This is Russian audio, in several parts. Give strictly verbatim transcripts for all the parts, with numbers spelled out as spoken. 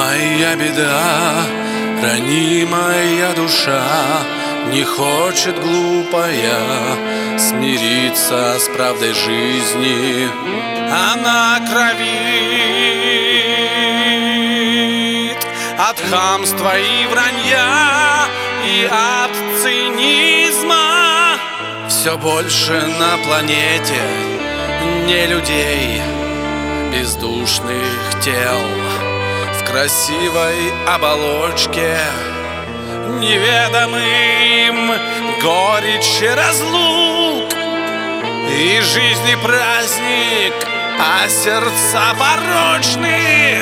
Моя беда, ранимая душа, не хочет глупая смириться с правдой жизни. Она кровит от хамства и вранья, и от цинизма. Все больше на планете не людей, бездушных тел в красивой оболочке. Неведомым горечь разлук и жизни праздник, а сердца порочны.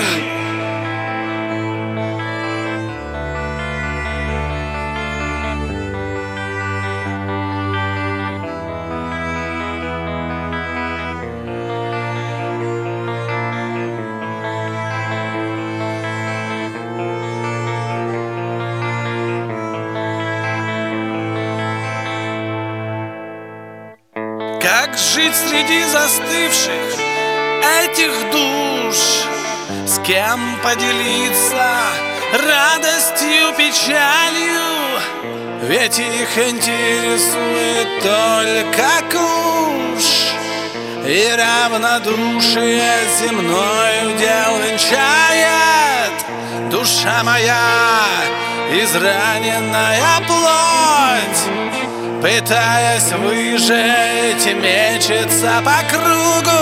Как жить среди застывших этих душ? С кем поделиться радостью, печалью? Ведь их интересует только куш, и равнодушие земной удел венчает. Душа моя, израненная плоть, пытаясь выжить, мечется по кругу.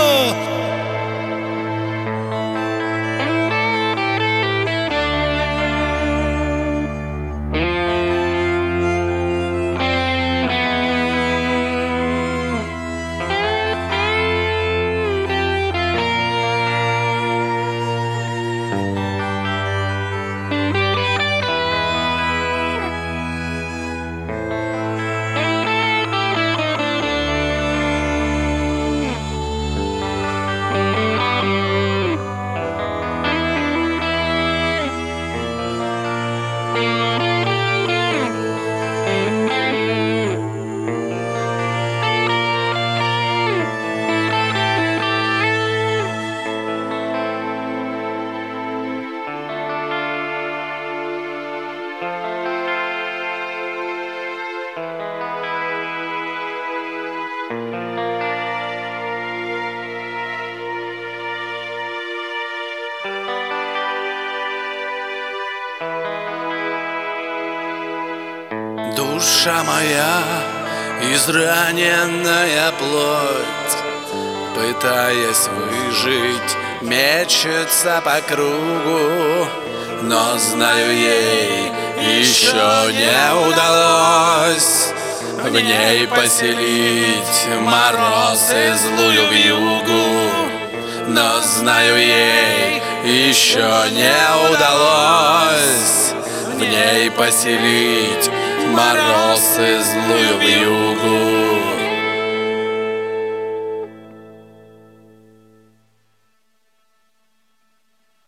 Душа моя, израненная плоть, пытаясь выжить, мечется по кругу. Но знаю, ей еще не удалось в ней поселить мороз и злую вьюгу. Но знаю, ей еще не удалось в ней поселить мороз и злую вьюгу.